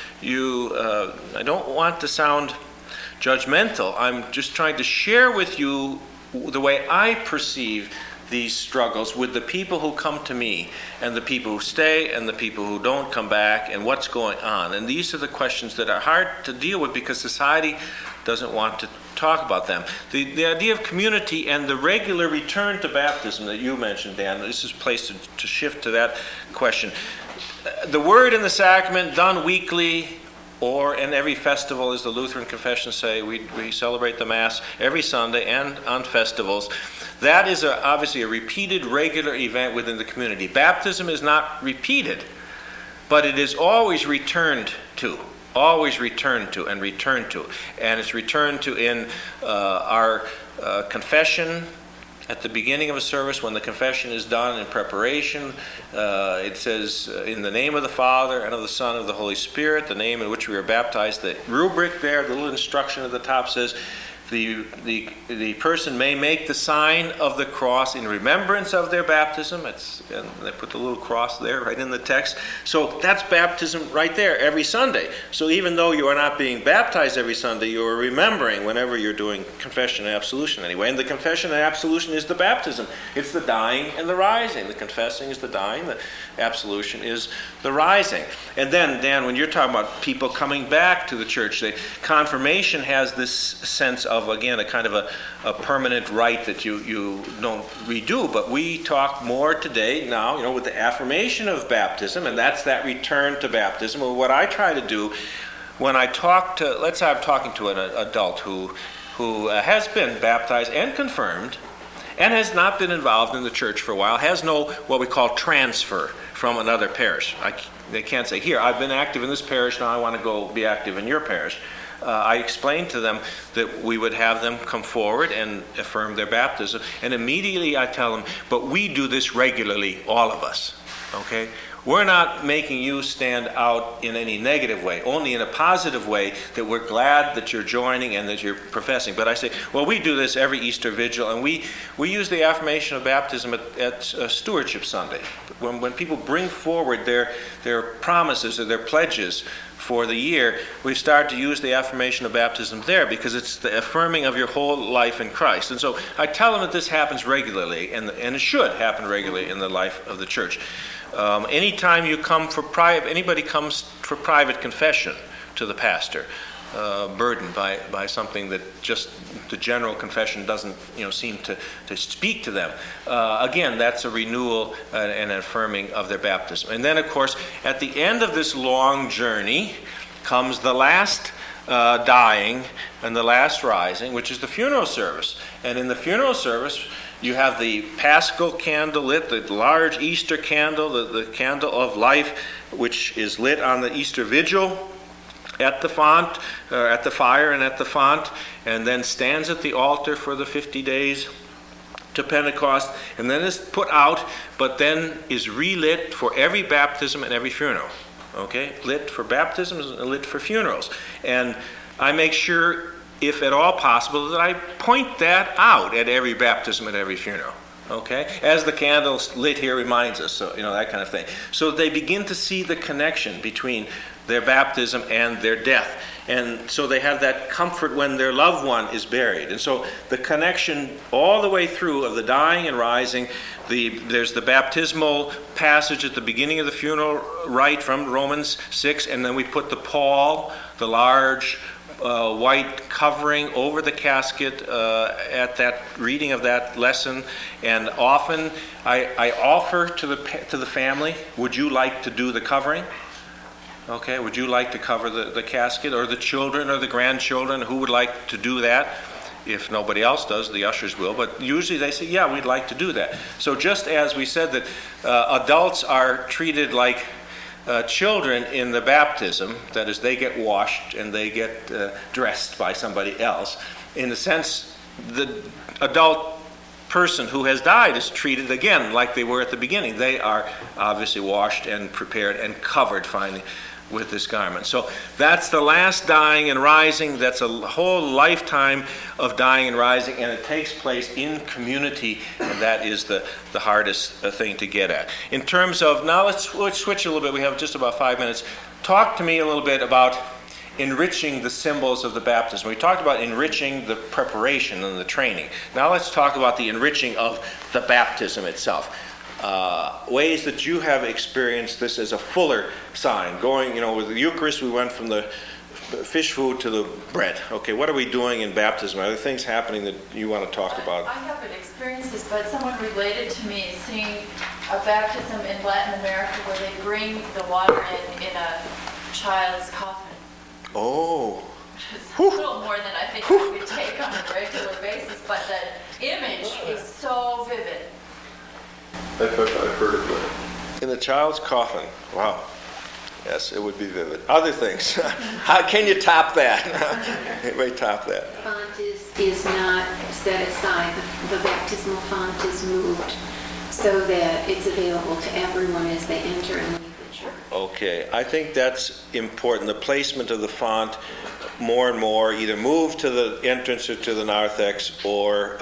I don't want to sound judgmental. I'm just trying to share with you the way I perceive these struggles with the people who come to me and the people who stay and the people who don't come back and what's going on. And these are the questions that are hard to deal with because society doesn't want to talk about them. The idea of community and the regular return to baptism that you mentioned, Dan, this is a place to shift to that question. The word and the sacrament done weekly or in every festival, as the Lutheran confessions say, we celebrate the Mass every Sunday and on festivals. That is obviously a repeated, regular event within the community. Baptism is not repeated, but it is always returned to. Always returned to and returned to. And it's returned to in our confession at the beginning of a service when the confession is done in preparation. It says, in the name of the Father and of the Son and of the Holy Spirit, the name in which we are baptized. The rubric there, the little instruction at the top says, the person may make the sign of the cross in remembrance of their baptism. And they put the little cross there right in the text. So that's baptism right there every Sunday. So even though you are not being baptized every Sunday, you are remembering whenever you're doing confession and absolution anyway. And the confession and absolution is the baptism. It's the dying and the rising. The confessing is the dying. The absolution is the rising. And then, Dan, when you're talking about people coming back to the church, the confirmation has this sense of, again, a kind of a permanent rite that you don't redo. But we talk more today now, with the affirmation of baptism, and that's that return to baptism. Well, what I try to do when I talk to, let's say I'm talking to an adult who has been baptized and confirmed and has not been involved in the church for a while, has no what we call transfer from another parish. They can't say, here, I've been active in this parish, now I want to go be active in your parish. I explained to them that we would have them come forward and affirm their baptism. And immediately I tell them, but we do this regularly, all of us. Okay? We're not making you stand out in any negative way, only in a positive way that we're glad that you're joining and that you're professing. But I say, well, we do this every Easter Vigil, and we use the affirmation of baptism at Stewardship Sunday. When people bring forward their promises or their pledges for the year, we start to use the affirmation of baptism there because it's the affirming of your whole life in Christ. And so I tell them that this happens regularly, and it should happen regularly in the life of the church. Anytime you come anybody comes for private confession to the pastor, burdened by something that just the general confession doesn't seem to speak to them. Again, that's a renewal and affirming of their baptism. And then, of course, at the end of this long journey comes the last dying and the last rising, which is the funeral service. And in the funeral service, you have the Paschal candle lit, the large Easter candle, the candle of life, which is lit on the Easter Vigil at the font, at the fire and at the font, and then stands at the altar for the 50 days to Pentecost, and then is put out, but then is relit for every baptism and every funeral. Okay? Lit for baptisms and lit for funerals. And I make sure, if at all possible, that I point that out at every baptism and every funeral. Okay? As the candles lit here reminds us, so that kind of thing. So they begin to see the connection between their baptism and their death. And so they have that comfort when their loved one is buried. And so the connection all the way through of the dying and rising, there's the baptismal passage at the beginning of the funeral rite from Romans 6, and then we put the pall, the large white covering over the casket at that reading of that lesson. And often I offer to the family, would you like to do the covering? Okay, would you like to cover the casket, or the children or the grandchildren? Who would like to do that? If nobody else does, the ushers will, but usually they say, yeah, we'd like to do that. So just as we said that adults are treated like children in the baptism, that is, they get washed and they get dressed by somebody else, in a sense, the adult person who has died is treated again like they were at the beginning. They are obviously washed and prepared and covered finally with this garment. So that's the last dying and rising. That's a whole lifetime of dying and rising, and it takes place in community, and that is the hardest thing to get at. In terms of, now let's switch a little bit. We have just about 5 minutes. Talk to me a little bit about enriching the symbols of the baptism. We talked about enriching the preparation and the training. Now let's talk about the enriching of the baptism itself. Ways that you have experienced this as a fuller sign. Going, with the Eucharist, we went from the fish food to the bread. Okay, what are we doing in baptism? Are there things happening that you want to talk about? I haven't experienced this, but someone related to me seeing a baptism in Latin America where they bring the water in a child's coffin. Oh. It's a little more than I think I could take on a regular basis, but the image is so vivid. I've heard of that. In the child's coffin. Wow. Yes, it would be vivid. Other things. How can you top that? Anybody top that? The font is not set aside. The baptismal font is moved so that it's available to everyone as they enter and leave the church. Okay, I think that's important. The placement of the font more and more, either moved to the entrance or to the narthex, or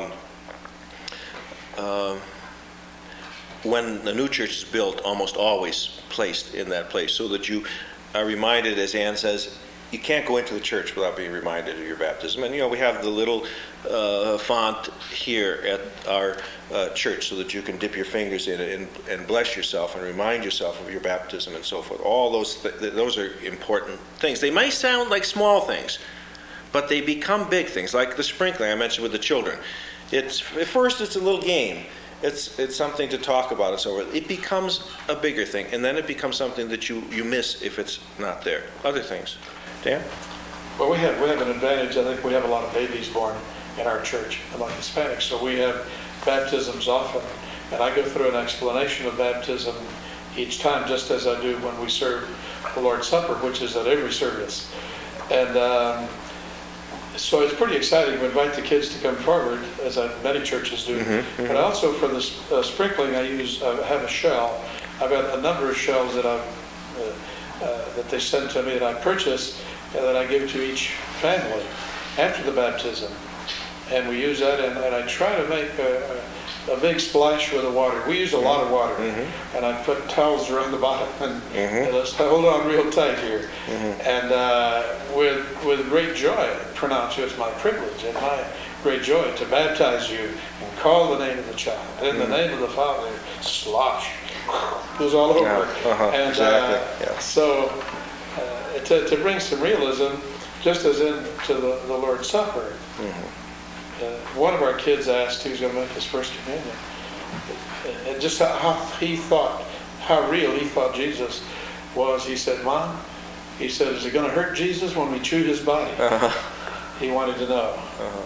when the new church is built, almost always placed in that place, so that you are reminded, as Ann says, you can't go into the church without being reminded of your baptism. And we have the little font here at our church so that you can dip your fingers in it and bless yourself and remind yourself of your baptism and so forth. All those are important things. They may sound like small things, but they become big things, like the sprinkling I mentioned with the children. At first it's a little game. It's something to talk about and so forth. It becomes a bigger thing, and then it becomes something that you miss if it's not there. Other things. Dan? Well, we have an advantage. I think we have a lot of babies born in our church among Hispanics, so we have baptisms often. And I go through an explanation of baptism each time, just as I do when we serve the Lord's Supper, which is at every service. And so it's pretty exciting to invite the kids to come forward, as many churches do. But also for the sprinkling, I have a shell. I've got a number of shells that that they send to me that I purchase and that I give to each family after the baptism. And we use that, and I try to make a big splash with the water. We use a lot of water, and I put towels around the bottom, and let's hold on real tight here. And with great joy, I pronounce you, it's my privilege and my great joy to baptize you and call the name of the child. In the name of the Father, slosh, goes all over. And exactly. so to bring some realism, just as into the Lord's Supper, one of our kids asked who's going to make his first communion, and just how real he thought Jesus was. He said, "Mom," he said, "is it going to hurt Jesus when we chew his body?" He wanted to know.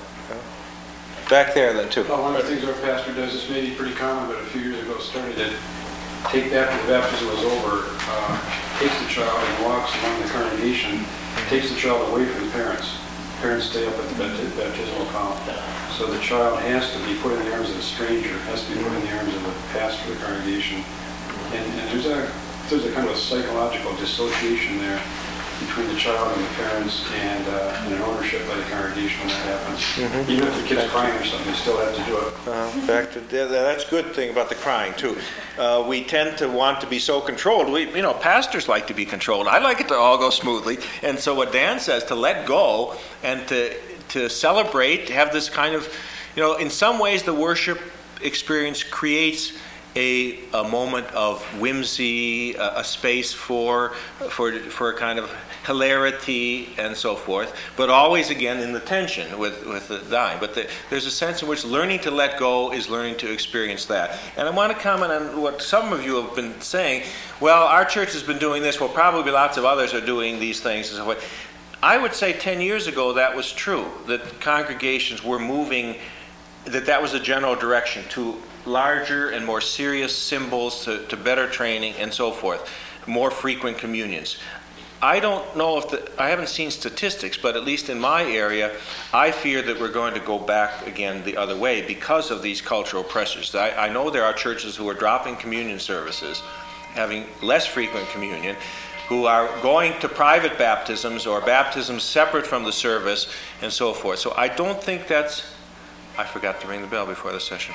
Back there then too. Well, one of the things our pastor does, this may be pretty common, but a few years ago started it. After the baptism was over, takes the child and walks among the congregation, takes the child away from the parents. Parents stay up at the baptismal fount. So the child has to be put in the arms of a stranger, has to be put in the arms of the pastor of the congregation. And there's a kind of a psychological dissociation there between the child and the parents, and an ownership by the congregation when that happens. Even if the kid's crying or something, they still have to do it. Back to that's a good thing about the crying too. We tend to want to be so controlled. Pastors like to be controlled. I like it to all go smoothly. And so what Dan says, to let go and to celebrate, to have this kind of, in some ways the worship experience creates a moment of whimsy, a space for a kind of hilarity and so forth, but always again in the tension with the dying. But there's a sense in which learning to let go is learning to experience that. And I want to comment on what some of you have been saying. Well, our church has been doing this. Well, probably lots of others are doing these things and so forth. I would say 10 years ago that was true, that congregations were moving, that was a general direction to larger and more serious symbols, to better training and so forth, more frequent communions. I don't know I haven't seen statistics, but at least in my area, I fear that we're going to go back again the other way because of these cultural pressures. I know there are churches who are dropping communion services, having less frequent communion, who are going to private baptisms or baptisms separate from the service and so forth. So I don't think that's, I forgot to ring the bell before the session.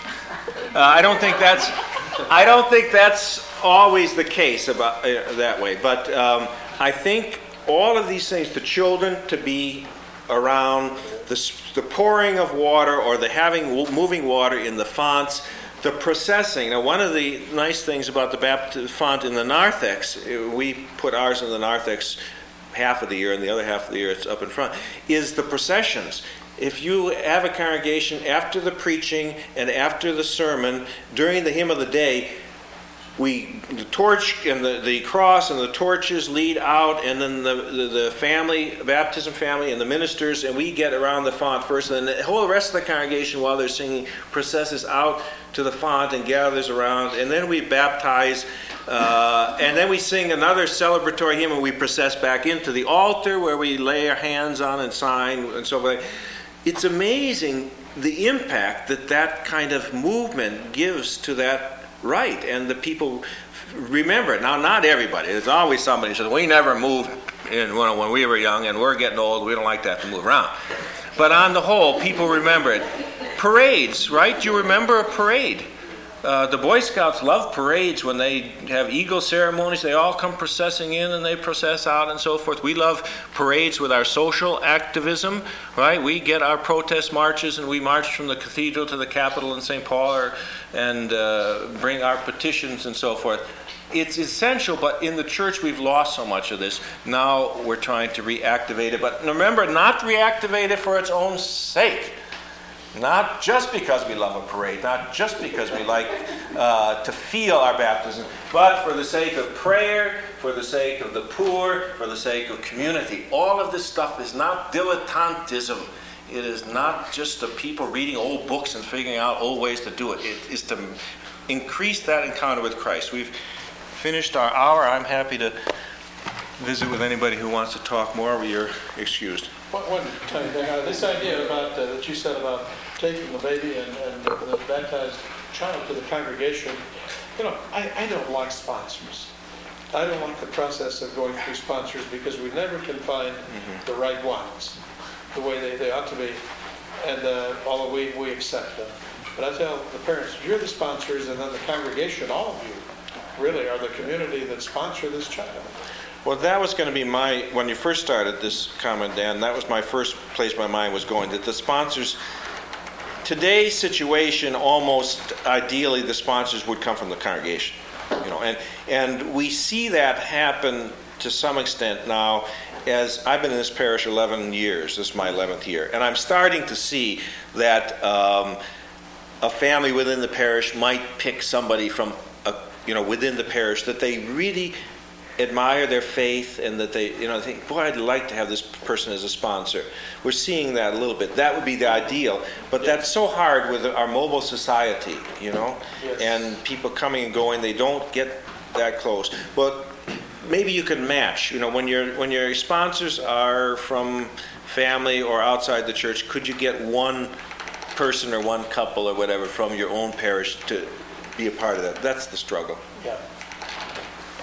I don't think that's always the case about that way. But I think all of these things, the children to be around, the pouring of water or the moving water in the fonts, the processing. Now, one of the nice things about the font in the narthex, we put ours in the narthex half of the year, and the other half of the year it's up in front, is the processions. If you have a congregation after the preaching and after the sermon, during the hymn of the day, the torch and the cross and the torches lead out, and then the family, baptism family, and the ministers, and we get around the font first, and then the whole rest of the congregation, while they're singing, processes out to the font and gathers around, and then we baptize, and then we sing another celebratory hymn, and we process back into the altar where we lay our hands on and sign and so forth. It's amazing the impact that kind of movement gives to that rite, and the people remember it. Now, not everybody. There's always somebody who says, we never moved when we were young, and we're getting old, we don't like to have to move around. But on the whole, people remember it. Parades, right? You remember a parade. The Boy Scouts love parades. When they have eagle ceremonies, they all come processing in and they process out and so forth. We love parades with our social activism, right? We get our protest marches and we march from the cathedral to the Capitol in St. Paul and bring our petitions and so forth. It's essential, but in the church we've lost so much of this. Now we're trying to reactivate it. But remember, not reactivate it for its own sake. Not just because we love a parade, not just because we like to feel our baptism, but for the sake of prayer, for the sake of the poor, for the sake of community. All of this stuff is not dilettantism. It is not just the people reading old books and figuring out old ways to do it. It is to increase that encounter with Christ. We've finished our hour. I'm happy to visit with anybody who wants to talk more. You're excused. One tiny thing. This idea about that you said about taking the baby and the baptized child to the congregation, I don't like sponsors. I don't like the process of going through sponsors because we never can find the right ones, the way they ought to be, and although we accept them. But I tell the parents, you're the sponsors, and then the congregation, all of you, really are the community that sponsor this child. Well, that was going to be when you first started this comment, Dan, that was my first place my mind was going, that the sponsors, today's situation, almost ideally the sponsors would come from the congregation, and we see that happen to some extent now, as I've been in this parish 11 years, this is my 11th year, and I'm starting to see that a family within the parish might pick somebody from, within the parish that they really admire their faith, and that they, think, boy, I'd like to have this person as a sponsor. We're seeing that a little bit. That would be the ideal, but that's so hard with our mobile society, Yes. and people coming and going, they don't get that close. But maybe you can match, when your sponsors are from family or outside the church, could you get one person or one couple or whatever from your own parish to be a part of that? That's the struggle. Yeah.